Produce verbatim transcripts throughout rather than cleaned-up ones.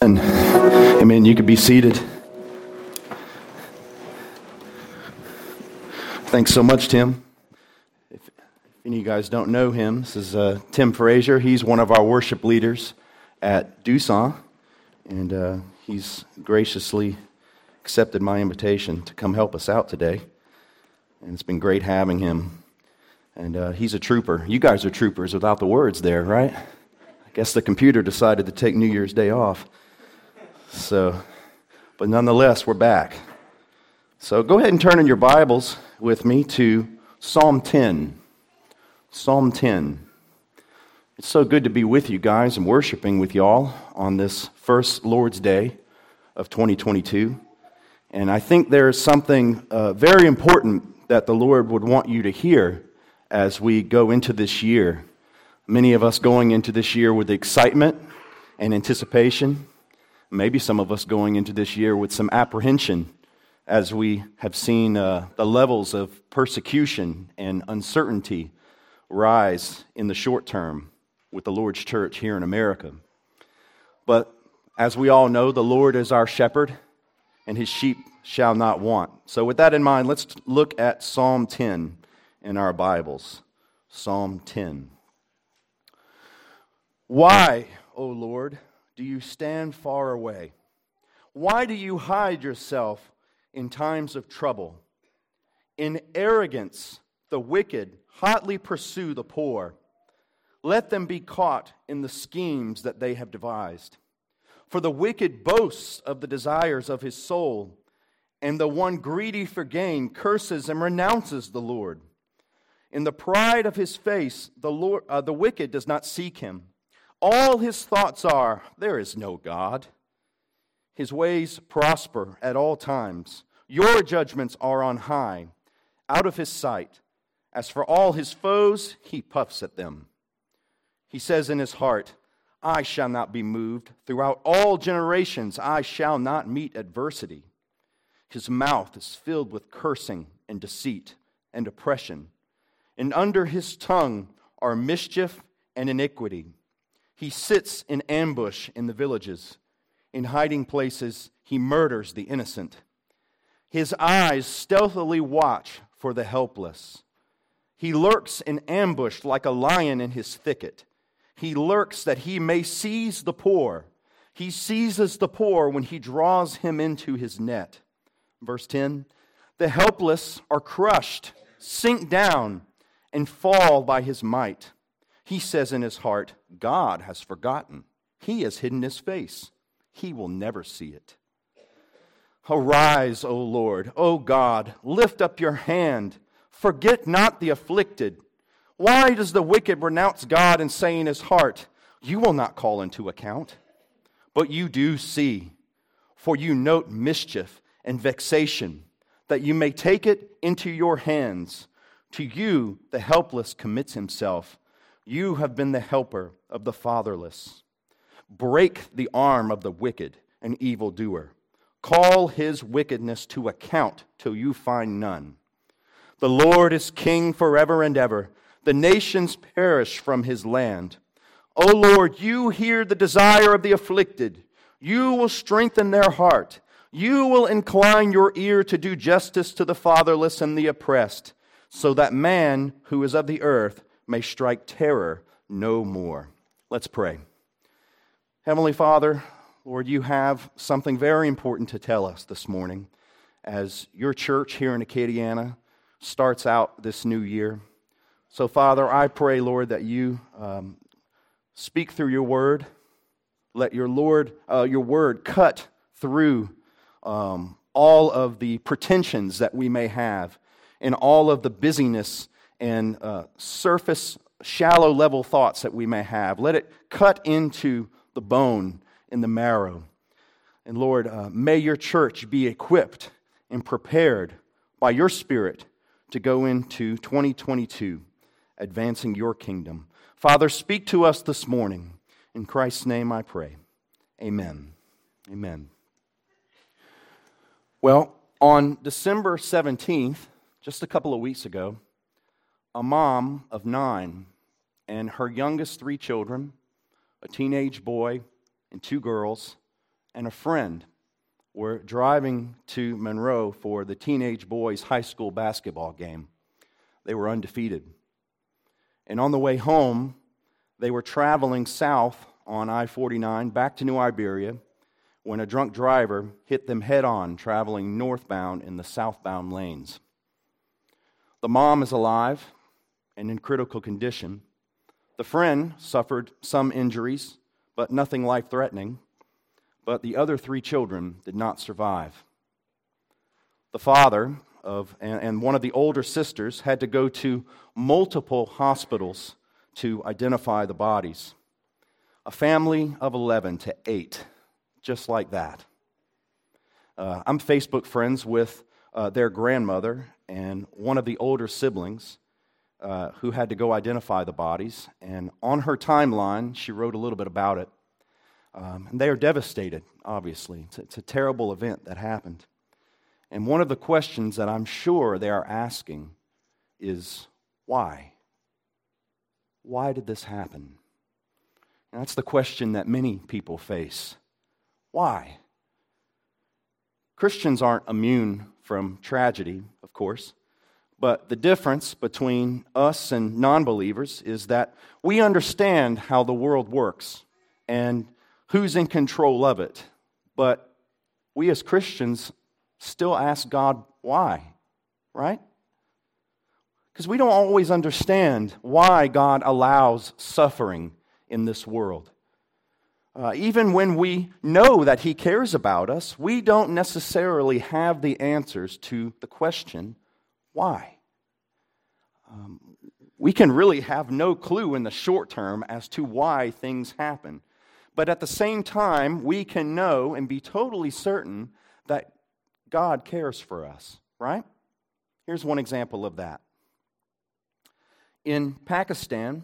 And, amen, you could be seated. Thanks so much, Tim. If, if any of you guys don't know him, this is uh, Tim Frazier. He's one of our worship leaders at Doosan, and uh, he's graciously accepted my invitation to come help us out today. And it's been great having him. And uh, he's a trooper. You guys are troopers without the words there, right? I guess the computer decided to take New Year's Day off. So, but nonetheless, we're back. So go ahead and turn in your Bibles with me to Psalm ten. Psalm ten. It's so good to be with you guys and worshiping with y'all on this first Lord's Day of twenty twenty-two. And I think there's something uh, very important that the Lord would want you to hear as we go into this year. Many of us going into this year with excitement and anticipation. Maybe some of us going into this year with some apprehension as we have seen uh, the levels of persecution and uncertainty rise in the short term with the Lord's church here in America. But as we all know, the Lord is our shepherd, and his sheep shall not want. So with that in mind, let's look at Psalm ten in our Bibles. Psalm ten. Why, O Lord, do you stand far away? Why do you hide yourself in times of trouble? In arrogance, the wicked hotly pursue the poor. Let them be caught in the schemes that they have devised. For the wicked boasts of the desires of his soul, and the one greedy for gain curses and renounces the Lord. In the pride of his face, the Lord, uh, the wicked does not seek him. All his thoughts are, there is no God. His ways prosper at all times. Your judgments are on high, out of his sight. As for all his foes, he puffs at them. He says in his heart, I shall not be moved. Throughout all generations, I shall not meet adversity. His mouth is filled with cursing and deceit and oppression. And under his tongue are mischief and iniquity. He sits in ambush in the villages. In hiding places, he murders the innocent. His eyes stealthily watch for the helpless. He lurks in ambush like a lion in his thicket. He lurks that he may seize the poor. He seizes the poor when he draws him into his net. Verse ten, the helpless are crushed, sink down, and fall by his might. He says in his heart, God has forgotten. He has hidden his face. He will never see it. Arise, O Lord, O God, lift up your hand. Forget not the afflicted. Why does the wicked renounce God and say in his heart, you will not call into account? But you do see, for you note mischief and vexation, that you may take it into your hands. To you the helpless commits himself. You have been the helper of the fatherless. Break the arm of the wicked and evildoer. Call his wickedness to account till you find none. The Lord is king forever and ever. The nations perish from his land. O Lord, you hear the desire of the afflicted. You will strengthen their heart. You will incline your ear to do justice to the fatherless and the oppressed, so that man who is of the earth may strike terror no more. Let's pray. Heavenly Father, Lord, you have something very important to tell us this morning as your church here in Acadiana starts out this new year. So, Father, I pray, Lord, that you um, speak through your word. Let your Lord, uh, your word cut through um, all of the pretensions that we may have and all of the busyness and uh, surface, shallow-level thoughts that we may have. Let it cut into the bone and the marrow. And Lord, uh, may your church be equipped and prepared by your Spirit to go into twenty twenty-two, advancing your kingdom. Father, speak to us this morning. In Christ's name I pray. Amen. Amen. Well, on December seventeenth, just a couple of weeks ago, a mom of nine and her youngest three children, a teenage boy and two girls, and a friend were driving to Monroe for the teenage boys' high school basketball game. They were undefeated. And on the way home, they were traveling south on I forty-nine back to New Iberia when a drunk driver hit them head-on traveling northbound in the southbound lanes. The mom is alive and in critical condition. The friend suffered some injuries, but nothing life-threatening. But the other three children did not survive. The father of and, and one of the older sisters had to go to multiple hospitals to identify the bodies. A family of eleven to eight, just like that. Uh, I'm Facebook friends with uh, their grandmother and one of the older siblings uh, who had to go identify the bodies. And on her timeline, she wrote a little bit about it. Um, and they are devastated, obviously. It's, it's a terrible event that happened. And one of the questions that I'm sure they are asking is, why? Why did this happen? And that's the question that many people face. Why? Christians aren't immune from tragedy, of course, but the difference between us and non-believers is that we understand how the world works and who's in control of it. But we as Christians still ask God why, right? Because we don't always understand why God allows suffering in this world. Uh, even when we know that He cares about us, we don't necessarily have the answers to the question, why? Um, we can really have no clue in the short term as to why things happen. But at the same time, we can know and be totally certain that God cares for us, right? Here's one example of that. In Pakistan,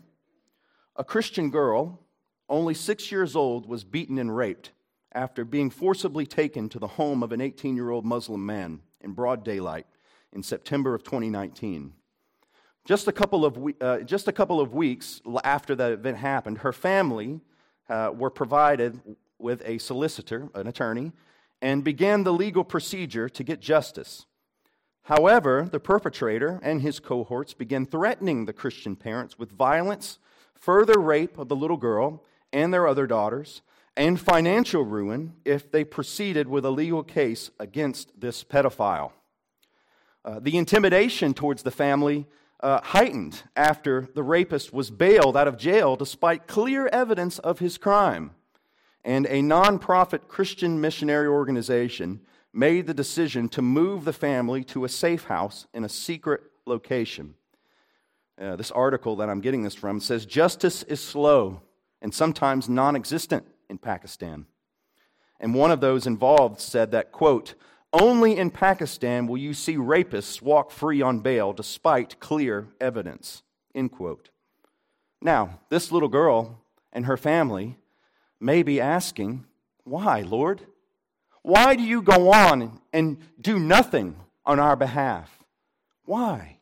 a Christian girl, only six years old, was beaten and raped after being forcibly taken to the home of an eighteen-year-old Muslim man in broad daylight in September of twenty nineteen. Just a couple of we- uh, just a couple of weeks after that event happened, her family uh, were provided with a solicitor, an attorney, and began the legal procedure to get justice. However, the perpetrator and his cohorts began threatening the Christian parents with violence, further rape of the little girl and their other daughters, and financial ruin if they proceeded with a legal case against this pedophile. Uh, the intimidation towards the family uh, heightened after the rapist was bailed out of jail despite clear evidence of his crime. And a nonprofit Christian missionary organization made the decision to move the family to a safe house in a secret location. Uh, this article that I'm getting this from says, justice is slow and sometimes non-existent in Pakistan. And one of those involved said that, quote, only in Pakistan will you see rapists walk free on bail despite clear evidence, end quote. Now, this little girl and her family may be asking, why, Lord? Why do you go on and do nothing on our behalf? Why?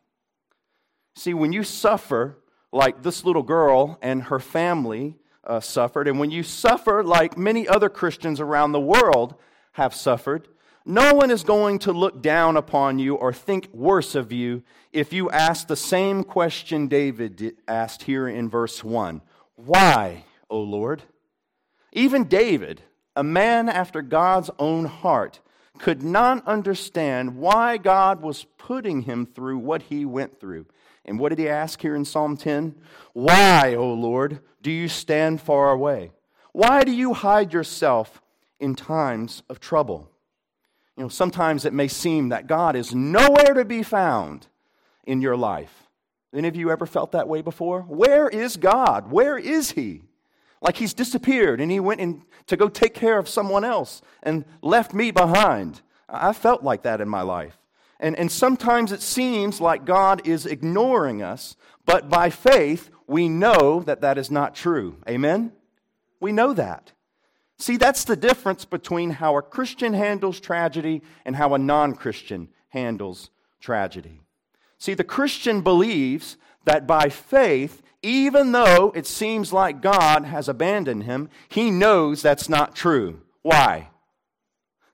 See, when you suffer like this little girl and her family uh, suffered, and when you suffer like many other Christians around the world have suffered, no one is going to look down upon you or think worse of you if you ask the same question David asked here in verse one. Why, O Lord? Even David, a man after God's own heart, could not understand why God was putting him through what he went through. And what did he ask here in Psalm ten? Why, O Lord, do you stand far away? Why do you hide yourself in times of trouble? You know, sometimes it may seem that God is nowhere to be found in your life. Any of you ever felt that way before? Where is God? Where is He? Like He's disappeared and He went in to go take care of someone else and left me behind. I felt like that in my life. And, and sometimes it seems like God is ignoring us, but by faith, we know that that is not true. Amen? We know that. See, that's the difference between how a Christian handles tragedy and how a non-Christian handles tragedy. See, the Christian believes that by faith, even though it seems like God has abandoned him, he knows that's not true. Why?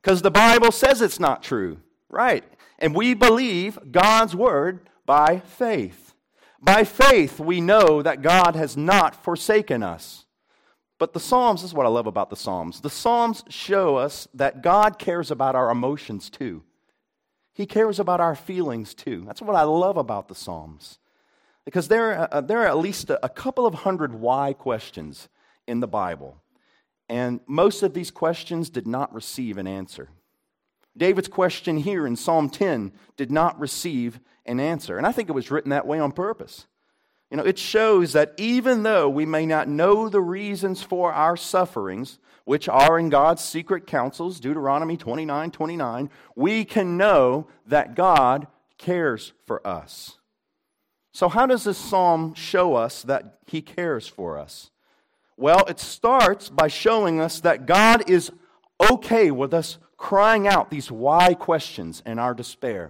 Because the Bible says it's not true. Right. And we believe God's word by faith. By faith, we know that God has not forsaken us. But the Psalms, this is what I love about the Psalms. The Psalms show us that God cares about our emotions too. He cares about our feelings too. That's what I love about the Psalms. Because there, uh, there are at least a, a couple of hundred why questions in the Bible. And most of these questions did not receive an answer. David's question here in Psalm ten did not receive an answer. And I think it was written that way on purpose. You know, it shows that even though we may not know the reasons for our sufferings, which are in God's secret counsels, Deuteronomy twenty-nine twenty-nine, we can know that God cares for us. So how does this psalm show us that He cares for us? Well, it starts by showing us that God is okay with us crying out these why questions in our despair.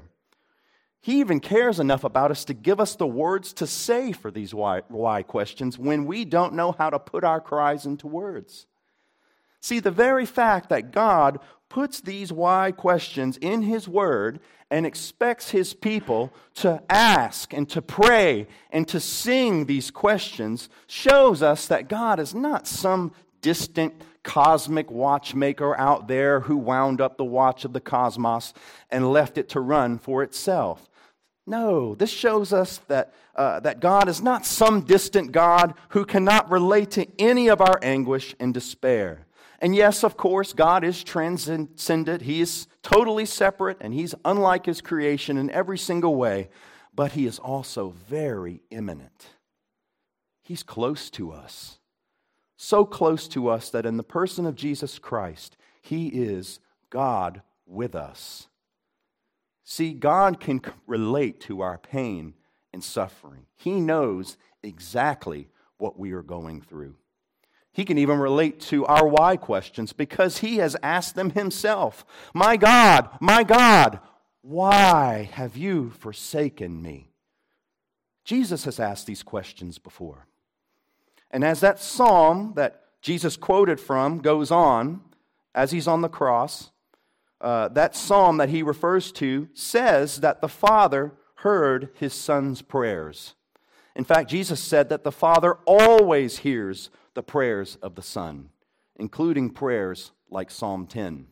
He even cares enough about us to give us the words to say for these why, why questions when we don't know how to put our cries into words. See, the very fact that God puts these why questions in His Word and expects His people to ask and to pray and to sing these questions shows us that God is not some distant cosmic watchmaker out there who wound up the watch of the cosmos and left it to run for itself. No, this shows us that, uh, that God is not some distant God who cannot relate to any of our anguish and despair. And yes, of course, God is transcendent. He is totally separate, and He's unlike His creation in every single way. But He is also very immanent. He's close to us. So close to us that in the person of Jesus Christ, He is God with us. See, God can relate to our pain and suffering. He knows exactly what we are going through. He can even relate to our why questions because He has asked them Himself. My God, my God, why have you forsaken me? Jesus has asked these questions before. And as that psalm that Jesus quoted from goes on, as He's on the cross, uh, that psalm that He refers to says that the Father heard His Son's prayers. In fact, Jesus said that the Father always hears the prayers of the Son, including prayers like Psalm ten.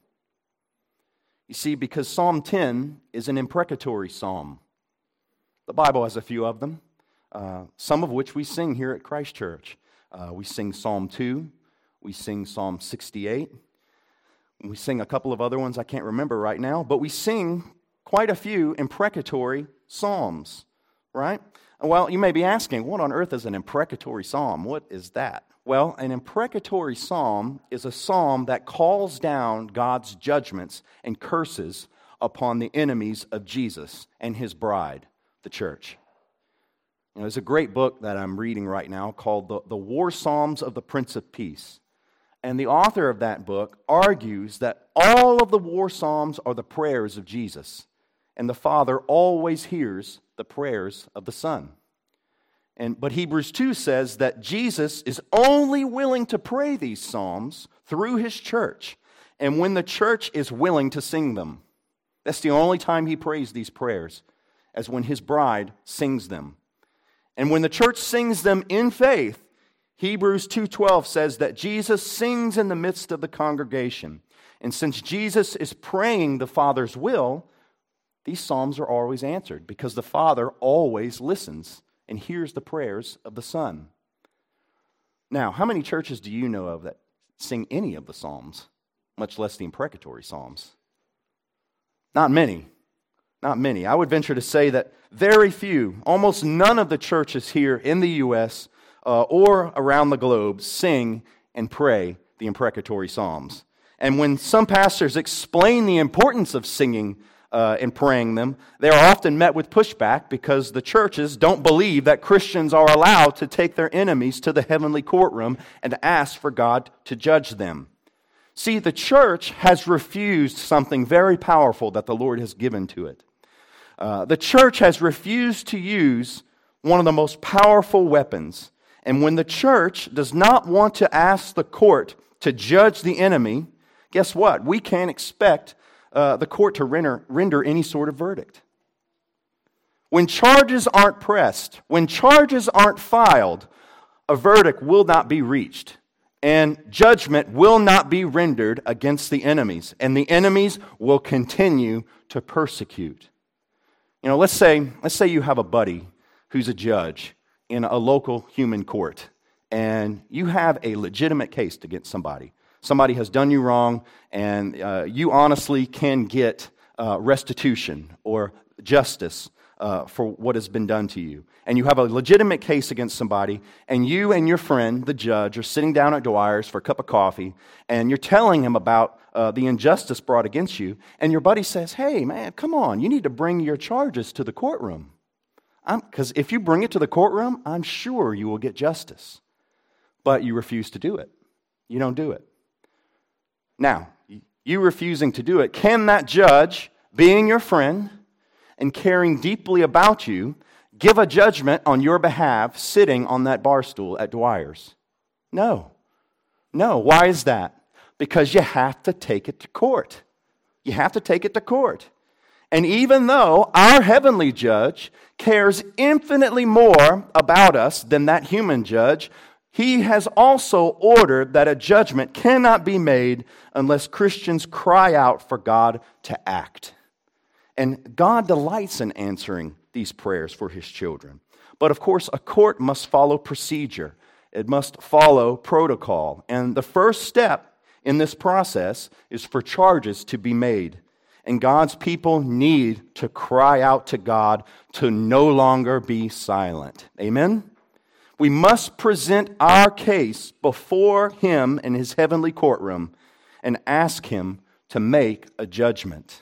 You see, because Psalm ten is an imprecatory psalm. The Bible has a few of them, uh, some of which we sing here at Christ Church. Uh, we sing Psalm two, we sing Psalm sixty-eight, we sing a couple of other ones I can't remember right now, but we sing quite a few imprecatory psalms, right? Well, you may be asking, what on earth is an imprecatory psalm? What is that? Well, an imprecatory psalm is a psalm that calls down God's judgments and curses upon the enemies of Jesus and His bride, the church. You know, there's a great book that I'm reading right now called The, the War Psalms of the Prince of Peace. And the author of that book argues that all of the war psalms are the prayers of Jesus. And the Father always hears the prayers of the Son. And, but Hebrews two says that Jesus is only willing to pray these psalms through His church, and when the church is willing to sing them. That's the only time He prays these prayers, as when His bride sings them. And when the church sings them in faith, Hebrews two twelve says that Jesus sings in the midst of the congregation. And since Jesus is praying the Father's will, these psalms are always answered, because the Father always listens and hears the prayers of the Son. Now, how many churches do you know of that sing any of the Psalms, much less the imprecatory Psalms? Not many. Not many. I would venture to say that very few, almost none of the churches here in the U S uh, or around the globe sing and pray the imprecatory Psalms. And when some pastors explain the importance of singing Uh, and praying them, they are often met with pushback because the churches don't believe that Christians are allowed to take their enemies to the heavenly courtroom and ask for God to judge them. See, the church has refused something very powerful that the Lord has given to it. Uh, the church has refused to use one of the most powerful weapons. And when the church does not want to ask the court to judge the enemy, guess what? We can't expect uh, the court to render, render any sort of verdict. When charges aren't pressed, when charges aren't filed, a verdict will not be reached, and judgment will not be rendered against the enemies, and the enemies will continue to persecute. You know, let's say, let's say you have a buddy who's a judge in a local human court, and you have a legitimate case against somebody. Somebody has done you wrong, and uh, you honestly can get uh, restitution or justice uh, for what has been done to you. And you have a legitimate case against somebody, and you and your friend, the judge, are sitting down at Dwyer's for a cup of coffee, and you're telling him about uh, the injustice brought against you, and your buddy says, hey, man, come on, you need to bring your charges to the courtroom. Because if you bring it to the courtroom, I'm sure you will get justice. But you refuse to do it. You don't do it. Now, you refusing to do it, can that judge, being your friend and caring deeply about you, give a judgment on your behalf sitting on that bar stool at Dwyer's? No. No. Why is that? Because you have to take it to court. You have to take it to court. And even though our heavenly judge cares infinitely more about us than that human judge, he has also ordered that a judgment cannot be made unless Christians cry out for God to act. And God delights in answering these prayers for his children. But of course, a court must follow procedure. It must follow protocol. And the first step in this process is for charges to be made. And God's people need to cry out to God to no longer be silent. Amen? We must present our case before him in his heavenly courtroom and ask him to make a judgment.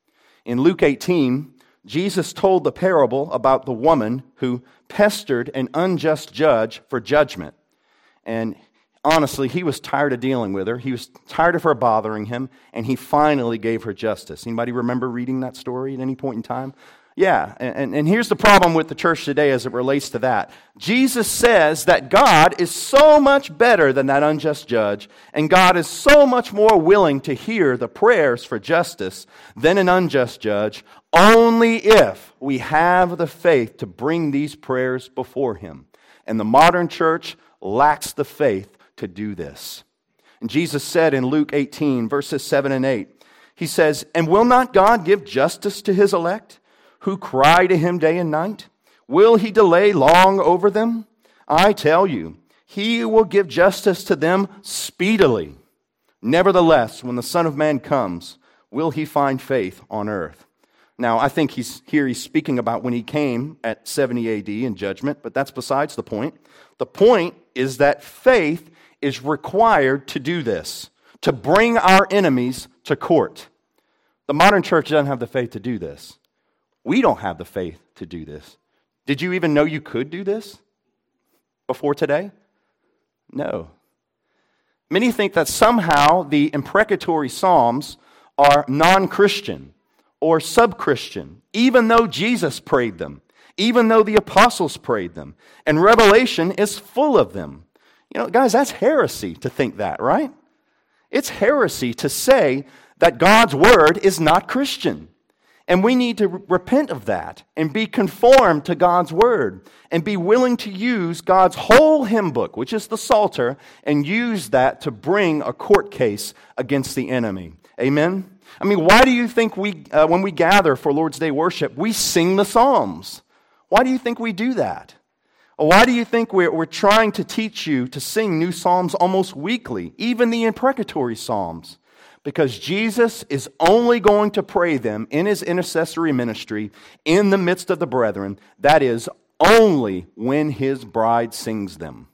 In Luke eighteen, Jesus told the parable about the woman who pestered an unjust judge for judgment. And honestly, he was tired of dealing with her. He was tired of her bothering him, and he finally gave her justice. Anybody remember reading that story at any point in time? Yeah, and, and here's the problem with the church today as it relates to that. Jesus says that God is so much better than that unjust judge, and God is so much more willing to hear the prayers for justice than an unjust judge, only if we have the faith to bring these prayers before him. And the modern church lacks the faith to do this. And Jesus said in Luke eighteen, verses seven and eight, he says, "And will not God give justice to his elect, who cry to him day and night? Will he delay long over them? I tell you, he will give justice to them speedily. Nevertheless, when the Son of Man comes, will he find faith on earth?" Now, I think he's here he's speaking about when he came at seventy A D in judgment, but that's besides the point. The point is that faith is required to do this, to bring our enemies to court. The modern church doesn't have the faith to do this. We don't have the faith to do this. Did you even know you could do this before today? No. Many think that somehow the imprecatory Psalms are non-Christian or sub-Christian, even though Jesus prayed them, even though the apostles prayed them, and Revelation is full of them. You know, guys, that's heresy to think that, right? It's heresy to say that God's word is not Christian. And we need to repent of that and be conformed to God's word and be willing to use God's whole hymn book, which is the Psalter, and use that to bring a court case against the enemy. Amen? I mean, why do you think we, uh, when we gather for Lord's Day worship, we sing the Psalms? Why do you think we do that? Why do you think we're, we're trying to teach you to sing new psalms almost weekly, even the imprecatory psalms? Because Jesus is only going to pray them in his intercessory ministry in the midst of the brethren. That is, only when his bride sings them.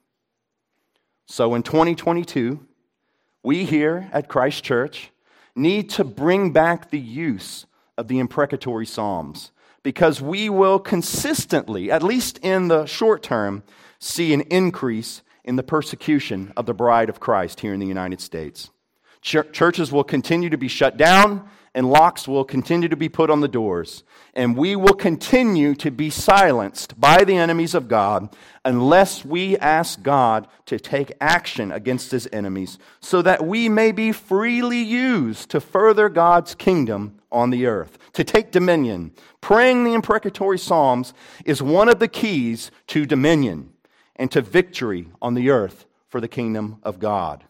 So in twenty twenty-two, we here at Christ Church need to bring back the use of the imprecatory psalms, because we will consistently, at least in the short term, see an increase in the persecution of the bride of Christ here in the United States. Ch- churches will continue to be shut down, and locks will continue to be put on the doors. And we will continue to be silenced by the enemies of God unless we ask God to take action against his enemies so that we may be freely used to further God's kingdom on the earth, to take dominion. Praying the imprecatory Psalms is one of the keys to dominion and to victory on the earth for the kingdom of God.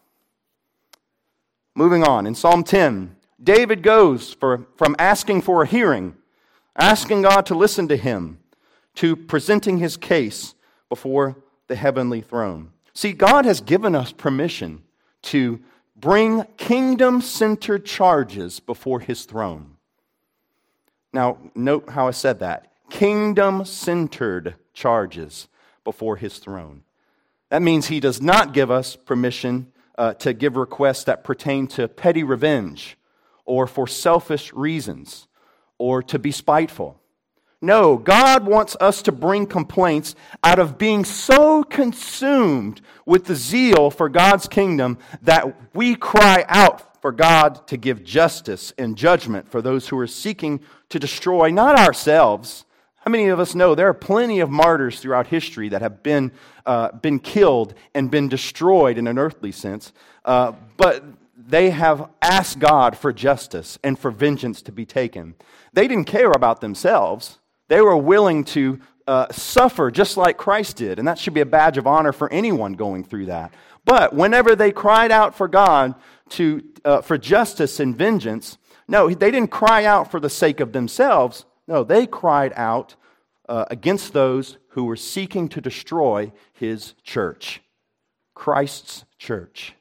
Moving on, in Psalm ten, David goes for, from asking for a hearing, asking God to listen to him, to presenting his case before the heavenly throne. See, God has given us permission to bring kingdom-centered charges before his throne. Now, note how I said that. Kingdom-centered charges before his throne. That means he does not give us permission uh, to give requests that pertain to petty revenge or for selfish reasons or to be spiteful. No, God wants us to bring complaints out of being so consumed with the zeal for God's kingdom that we cry out for God to give justice and judgment for those who are seeking to destroy not ourselves. How many of us know there are plenty of martyrs throughout history that have been uh, been killed and been destroyed in an earthly sense, uh, but they have asked God for justice and for vengeance to be taken. They didn't care about themselves. They were willing to uh, suffer just like Christ did, and that should be a badge of honor for anyone going through that. But whenever they cried out for God to uh, for justice and vengeance, no, they didn't cry out for the sake of themselves. No, they cried out uh, against those who were seeking to destroy his church, Christ's church.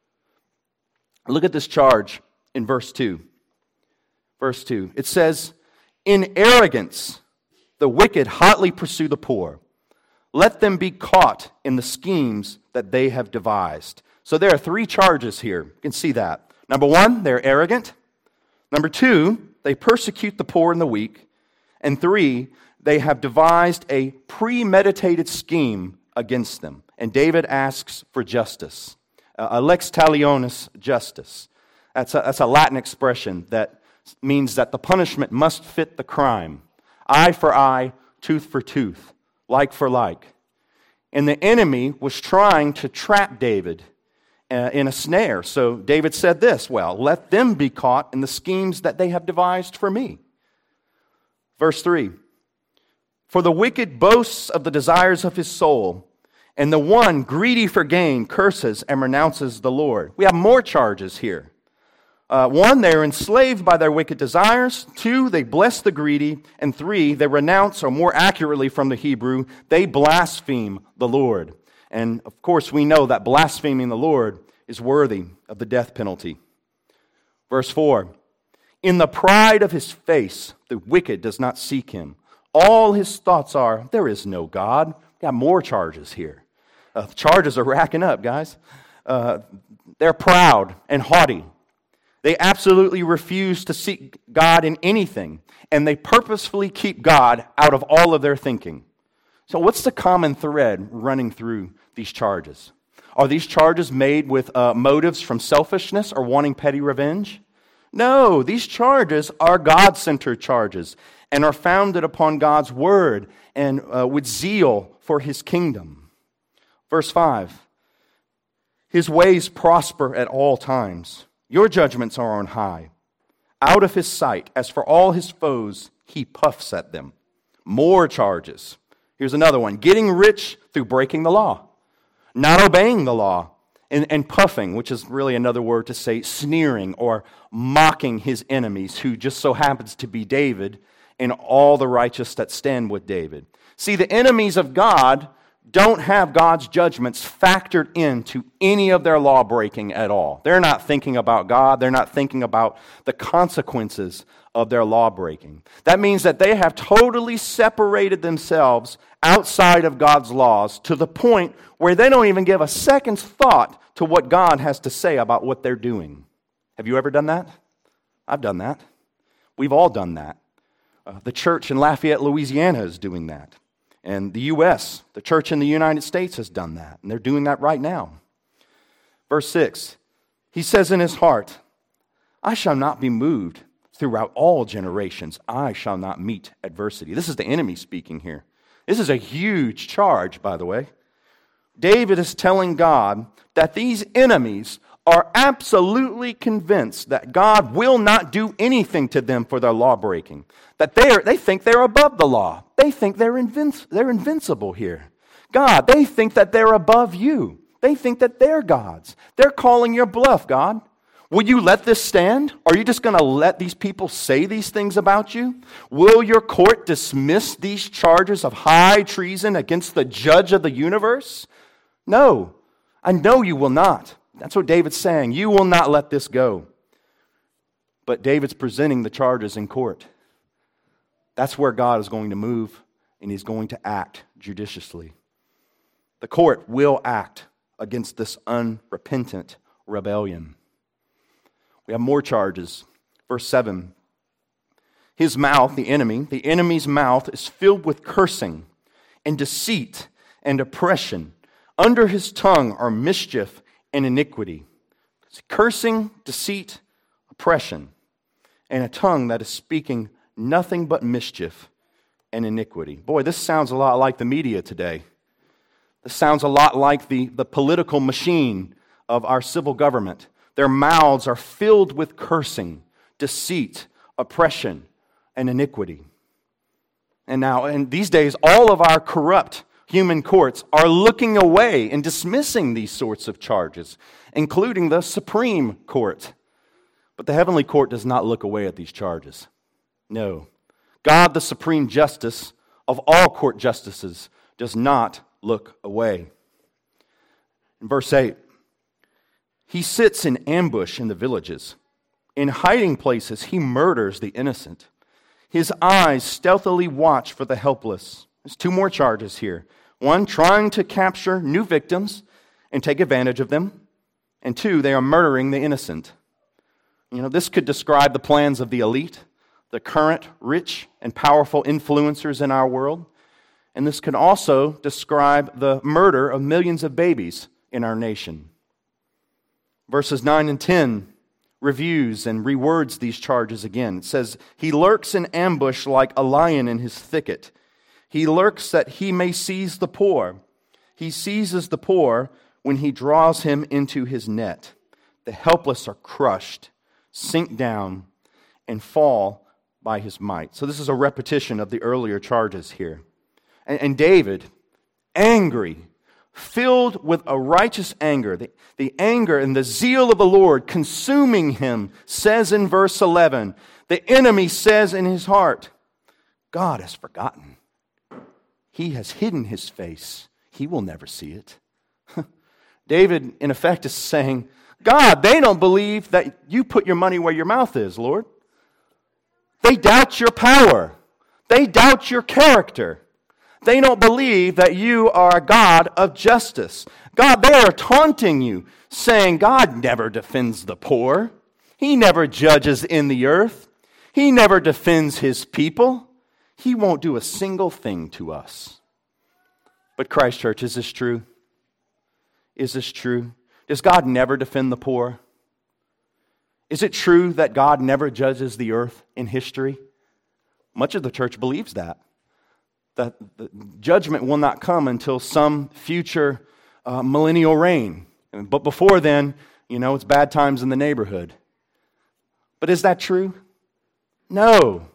Look at this charge in verse two. Verse two. It says, "In arrogance, the wicked hotly pursue the poor. Let them be caught in the schemes that they have devised." So there are three charges here. You can see that. Number one, they're arrogant. Number two, they persecute the poor and the weak. And three, they have devised a premeditated scheme against them. And David asks for justice. Uh, a lex talionis justice. That's a, that's a Latin expression that means that the punishment must fit the crime. Eye for eye, tooth for tooth, like for like. And the enemy was trying to trap David uh, in a snare. So David said this, well, let them be caught in the schemes that they have devised for me. Verse three, "For the wicked boasts of the desires of his soul, and the one greedy for gain curses and renounces the Lord." We have more charges here. Uh, one, they are enslaved by their wicked desires. Two, they bless the greedy. And three, they renounce, or more accurately from the Hebrew, they blaspheme the Lord. And of course, we know that blaspheming the Lord is worthy of the death penalty. Verse four, "In the pride of his face, the wicked does not seek him. All his thoughts are, there is no God." We got more charges here. Uh, charges are racking up, guys. Uh, they're proud and haughty. They absolutely refuse to seek God in anything, and they purposefully keep God out of all of their thinking. So what's the common thread running through these charges? Are these charges made with uh, motives from selfishness or wanting petty revenge? No, these charges are God-centered charges and are founded upon God's word and uh, with zeal for his kingdom. Verse five, "His ways prosper at all times. Your judgments are on high. Out of his sight, as for all his foes, he puffs at them." More charges. Here's another one. Getting rich through breaking the law. Not obeying the law. And, and puffing, which is really another word to say sneering or mocking his enemies, who just so happens to be David and all the righteous that stand with David. See, the enemies of God don't have God's judgments factored into any of their law breaking at all. They're not thinking about God. They're not thinking about the consequences of their law breaking. That means that they have totally separated themselves outside of God's laws to the point where they don't even give a second's thought to what God has to say about what they're doing. Have you ever done that? I've done that. We've all done that. Uh, the church in Lafayette, Louisiana is doing that. And the U S, the church in the United States has done that. And they're doing that right now. Verse six, He says in his heart, I shall not be moved. Throughout all generations, I shall not meet adversity. This is the enemy speaking here. This is a huge charge, by the way. David is telling God that these enemies are absolutely convinced that God will not do anything to them for their law breaking. That they are, they think they're above the law. They think they're, invinci- they're invincible here. God, they think that they're above you. They think that they're gods. They're calling your bluff, God. Will you let this stand? Are you just going to let these people say these things about you? Will your court dismiss these charges of high treason against the judge of the universe? No, I know you will not. That's what David's saying. You will not let this go. But David's presenting the charges in court. That's where God is going to move, and he's going to act judiciously. The court will act against this unrepentant rebellion. We have more charges. Verse seven. His mouth, the enemy, the enemy's mouth is filled with cursing and deceit and oppression. Under his tongue are mischief and iniquity. It's cursing, deceit, oppression, and a tongue that is speaking nothing but mischief and iniquity. Boy, this sounds a lot like the media today. This sounds a lot like the, the political machine of our civil government. Their mouths are filled with cursing, deceit, oppression, and iniquity. And now, in these days, all of our corrupt human courts are looking away and dismissing these sorts of charges, including the Supreme Court. But the heavenly court does not look away at these charges. No. God, the supreme justice of all court justices, does not look away. In verse eight, he sits in ambush in the villages. In hiding places, he murders the innocent. His eyes stealthily watch for the helpless. There's two more charges here. One, trying to capture new victims and take advantage of them. And two, they are murdering the innocent. You know, this could describe the plans of the elite, the current rich and powerful influencers in our world. And this could also describe the murder of millions of babies in our nation. Verses nine and ten reviews and rewords these charges again. It says, he lurks in ambush like a lion in his thicket. He lurks that he may seize the poor. He seizes the poor when he draws him into his net. The helpless are crushed, sink down, and fall by his might. So this is a repetition of the earlier charges here. And, and David, angry, filled with a righteous anger, the, the anger and the zeal of the Lord consuming him, says in verse eleven, the enemy says in his heart, God has forgotten. He has hidden his face. He will never see it. David, in effect, is saying, God, they don't believe that you put your money where your mouth is, Lord. They doubt your power. They doubt your character. They don't believe that you are a God of justice. God, they are taunting you, saying, God never defends the poor. He never judges in the earth. He never defends his people. He won't do a single thing to us. But Christ Church, is this true? Is this true? Does God never defend the poor? Is it true that God never judges the earth in history? Much of the church believes that. That the judgment will not come until some future uh, millennial reign. But before then, you know, it's bad times in the neighborhood. But is that true? No.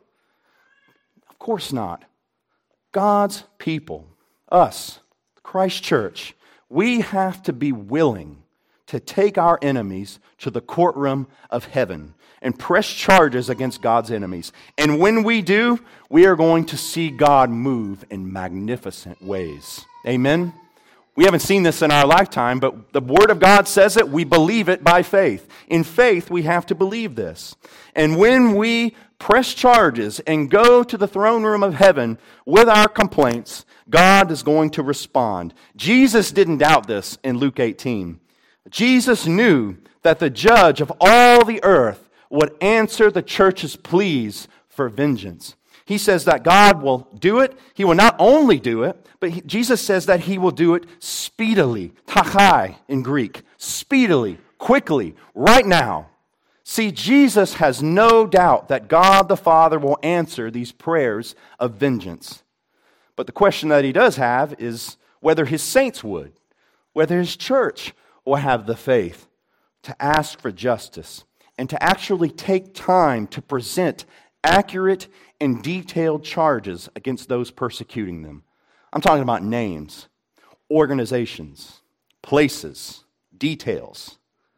Of course not. God's people, us, Christ Church, we have to be willing to take our enemies to the courtroom of heaven and press charges against God's enemies. And when we do, we are going to see God move in magnificent ways. Amen? We haven't seen this in our lifetime, but the Word of God says it. We believe it by faith. In faith, we have to believe this. And when we press charges and go to the throne room of heaven with our complaints, God is going to respond. Jesus didn't doubt this in Luke eighteen. Jesus knew that the judge of all the earth would answer the church's pleas for vengeance. He says that God will do it. He will not only do it, but he, Jesus says that he will do it speedily. Tachai in Greek. Speedily, quickly, right now. See, Jesus has no doubt that God the Father will answer these prayers of vengeance. But the question that he does have is whether his saints would, whether his church will have the faith to ask for justice and to actually take time to present accurate and detailed charges against those persecuting them. I'm talking about names, organizations, places, details.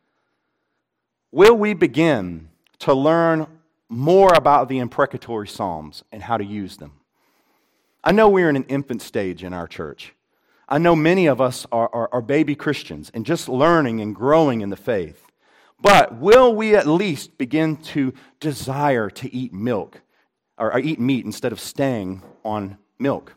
Will we begin to learn more about the imprecatory Psalms and how to use them? I know we're in an infant stage in our church. I know many of us are, are, are baby Christians and just learning and growing in the faith. But will we at least begin to desire to eat milk or, or eat meat instead of staying on milk?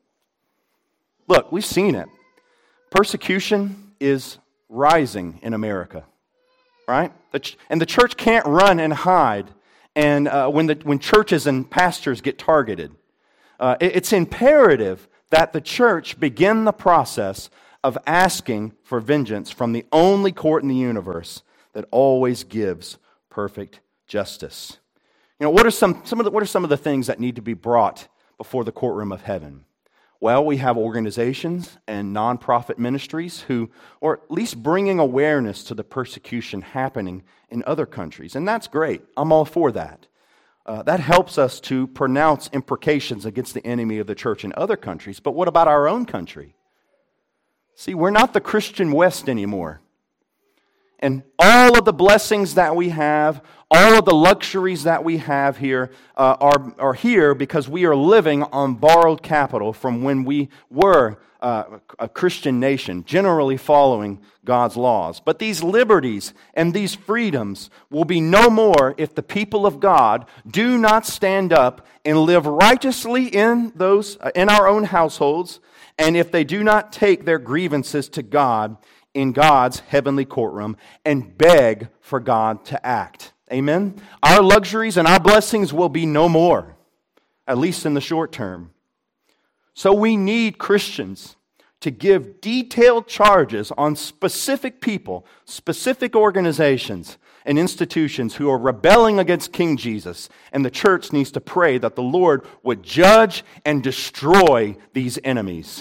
Look, we've seen it. Persecution is rising in America. Right? And the church can't run and hide and uh, when, the, when churches and pastors get targeted. Uh, it's imperative that the church begin the process of asking for vengeance from the only court in the universe that always gives perfect justice. You know, what are some, some of the, what are some of the things that need to be brought before the courtroom of heaven? Well, we have organizations and nonprofit ministries who are at least bringing awareness to the persecution happening in other countries. And that's great. I'm all for that. Uh, that helps us to pronounce imprecations against the enemy of the church in other countries. But what about our own country? See, we're not the Christian West anymore. And all of the blessings that we have, all of the luxuries that we have here uh, are, are here because we are living on borrowed capital from when we were uh, a Christian nation, generally following God's laws. But these liberties and these freedoms will be no more if the people of God do not stand up and live righteously in those uh, in our own households, and if they do not take their grievances to God in God's heavenly courtroom and beg for God to act. Amen? Our luxuries and our blessings will be no more, at least in the short term. So we need Christians to give detailed charges on specific people, specific organizations and institutions who are rebelling against King Jesus. And the church needs to pray that the Lord would judge and destroy these enemies.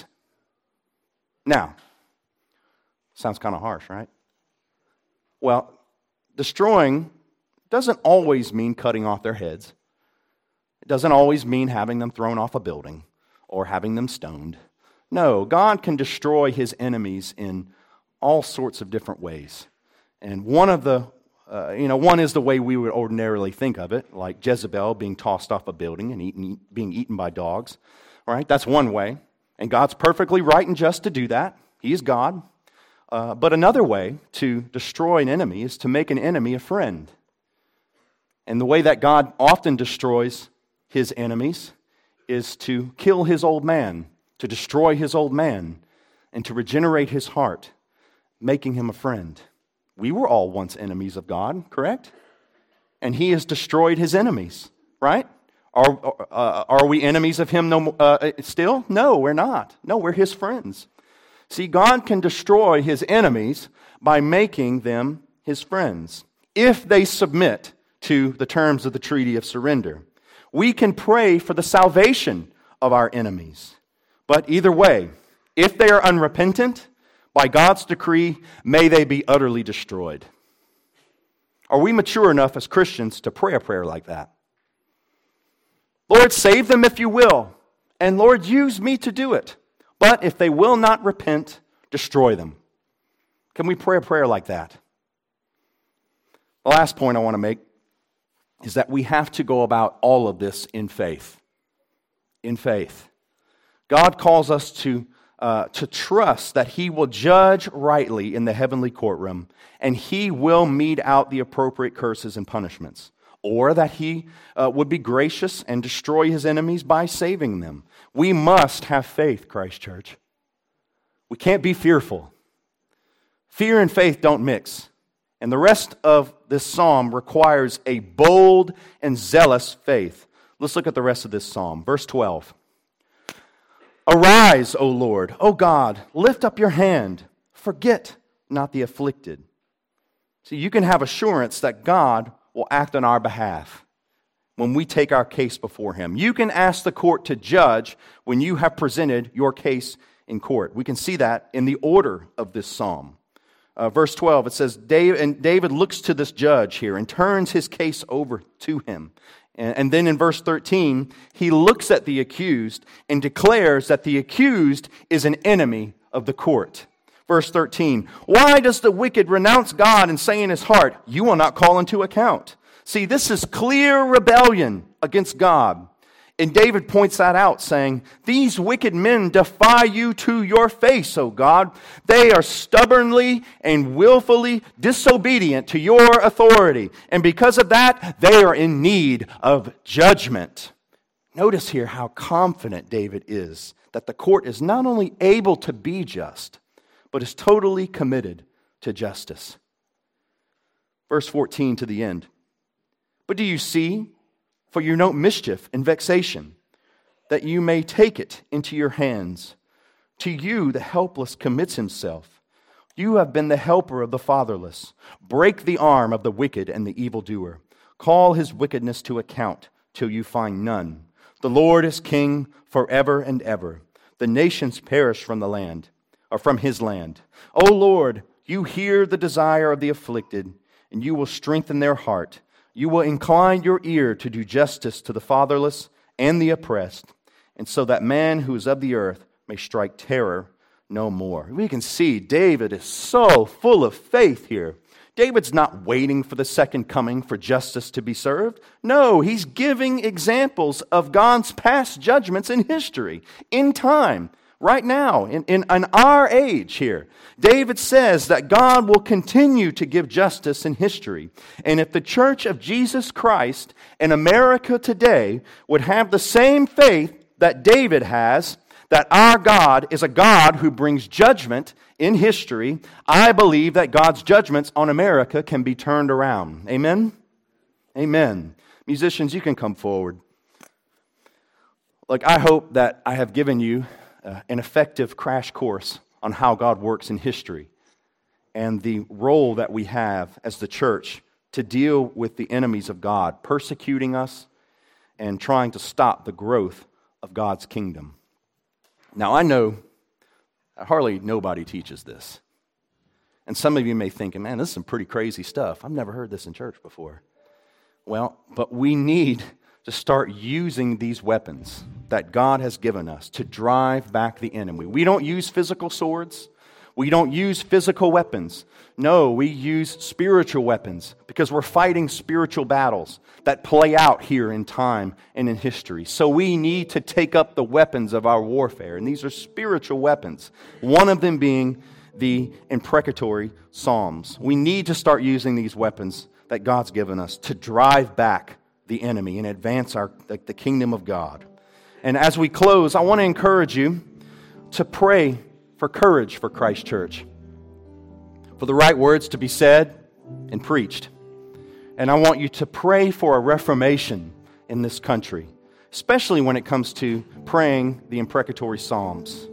Now, sounds kind of harsh, right? Well, destroying doesn't always mean cutting off their heads. It doesn't always mean having them thrown off a building or having them stoned. No, God can destroy his enemies in all sorts of different ways. And one of the, uh, you know, one is the way we would ordinarily think of it, like Jezebel being tossed off a building and eaten, being eaten by dogs. Right? That's one way. And God's perfectly right and just to do that. He is God. Uh, but another way to destroy an enemy is to make an enemy a friend. And the way that God often destroys his enemies is to kill his old man, to destroy his old man, and to regenerate his heart, making him a friend. We were all once enemies of God, correct? And he has destroyed his enemies, right? Are, uh, are we enemies of him no, uh, still? No, we're not. No, we're his friends. See, God can destroy his enemies by making them his friends if they submit to the terms of the Treaty of Surrender. We can pray for the salvation of our enemies. But either way, if they are unrepentant, by God's decree, may they be utterly destroyed. Are we mature enough as Christians to pray a prayer like that? Lord, save them if you will, and Lord, use me to do it. But if they will not repent, destroy them. Can we pray a prayer like that? The last point I want to make is that we have to go about all of this in faith. In faith. God calls us to, uh, to trust that he will judge rightly in the heavenly courtroom, and he will mete out the appropriate curses and punishments. Or that he uh, would be gracious and destroy his enemies by saving them. We must have faith, Christ Church. We can't be fearful. Fear and faith don't mix. And the rest of this psalm requires a bold and zealous faith. Let's look at the rest of this psalm. Verse twelve. Arise, O Lord, O God, lift up your hand. Forget not the afflicted. See, you can have assurance that God will act on our behalf when we take our case before Him. You can ask the court to judge when you have presented your case in court. We can see that in the order of this psalm. Uh, verse twelve, it says, David, and David looks to this judge here and turns his case over to him. And, and then in verse thirteen, he looks at the accused and declares that the accused is an enemy of the court. Verse thirteen, why does the wicked renounce God and say in his heart, you will not call into account? See, this is clear rebellion against God. And David points that out, saying, these wicked men defy you to your face, O God. They are stubbornly and willfully disobedient to your authority. And because of that, they are in need of judgment. Notice here how confident David is that the court is not only able to be just, but is totally committed to justice. Verse fourteen to the end. But do you see, for you note mischief and vexation, that you may take it into your hands. To you the helpless commits himself. You have been the helper of the fatherless. Break the arm of the wicked and the evildoer. Call his wickedness to account till you find none. The Lord is king forever and ever. The nations perish from the land, or from his land. O Lord, you hear the desire of the afflicted, and you will strengthen their heart. You will incline your ear to do justice to the fatherless and the oppressed, and so that man who is of the earth may strike terror no more. We can see David is so full of faith here. David's not waiting for the second coming for justice to be served. No, he's giving examples of God's past judgments in history, in time, right now, in, in, in our age here. David says that God will continue to give justice in history. And if the Church of Jesus Christ in America today would have the same faith that David has, that our God is a God who brings judgment in history, I believe that God's judgments on America can be turned around. Amen? Amen. Musicians, you can come forward. Look, I hope that I have given you uh, an effective crash course on how God works in history and the role that we have as the church to deal with the enemies of God, persecuting us and trying to stop the growth of God's kingdom. Now, I know hardly nobody teaches this. And some of you may think, man, this is some pretty crazy stuff. I've never heard this in church before. Well, but we need to start using these weapons that God has given us to drive back the enemy. We don't use physical swords. We don't use physical weapons. No, we use spiritual weapons because we're fighting spiritual battles that play out here in time and in history. So we need to take up the weapons of our warfare, and these are spiritual weapons, one of them being the imprecatory psalms. We need to start using these weapons that God's given us to drive back the enemy and advance our the, the kingdom of God. And as we close, I want to encourage you to pray for courage for Christ Church, for the right words to be said and preached. And I want you to pray for a reformation in this country, especially when it comes to praying the imprecatory psalms.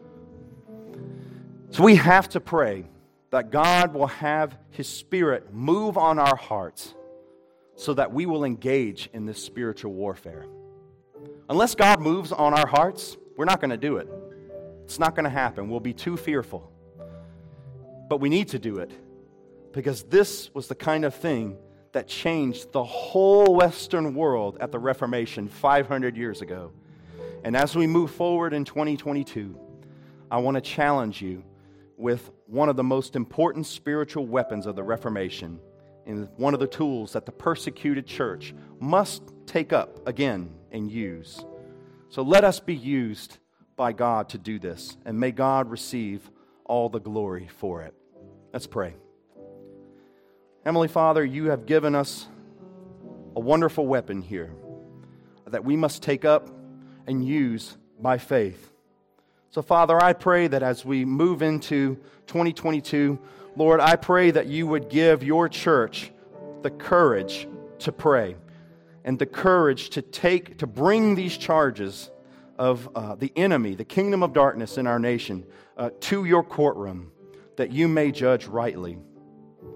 So we have to pray that God will have His Spirit move on our hearts so that we will engage in this spiritual warfare. Unless God moves on our hearts, we're not going to do it. It's not going to happen. We'll be too fearful. But we need to do it because this was the kind of thing that changed the whole Western world at the Reformation five hundred years ago. And as we move forward in twenty twenty-two, I want to challenge you with one of the most important spiritual weapons of the Reformation and one of the tools that the persecuted church must take up again and use. So let us be used by God to do this, and may God receive all the glory for it. Let's pray. Heavenly Father, you have given us a wonderful weapon here that we must take up and use by faith. So, Father, I pray that as we move into twenty twenty-two, Lord, I pray that you would give your church the courage to pray and the courage to take, to bring these charges of uh, the enemy, the kingdom of darkness in our nation, uh, to your courtroom, that you may judge rightly.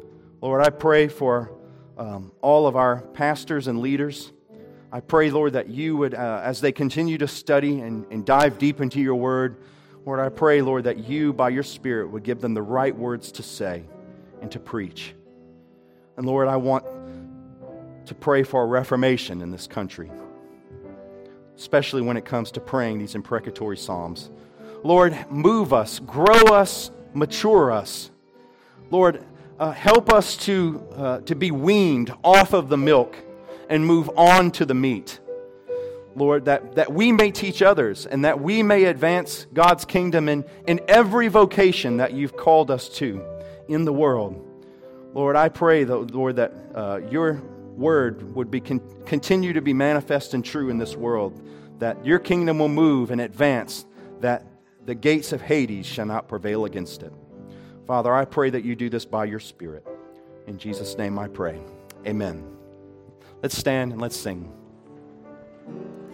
Lord, I pray for um, all of our pastors and leaders. I pray, Lord, that you would, uh, as they continue to study and, and dive deep into your word, Lord, I pray, Lord, that you, by your Spirit, would give them the right words to say and to preach. And Lord, I want to pray for a reformation in this country, especially when it comes to praying these imprecatory psalms. Lord, move us, grow us, mature us. Lord, uh, help us to, uh, to be weaned off of the milk and move on to the meat. Lord, that, that we may teach others and that we may advance God's kingdom in, in every vocation that you've called us to in the world. Lord, I pray, though, Lord, that uh, your word would be con- continue to be manifest and true in this world, that your kingdom will move and advance, that the gates of Hades shall not prevail against it. Father, I pray that you do this by your Spirit. In Jesus' name I pray. Amen. Let's stand and let's sing.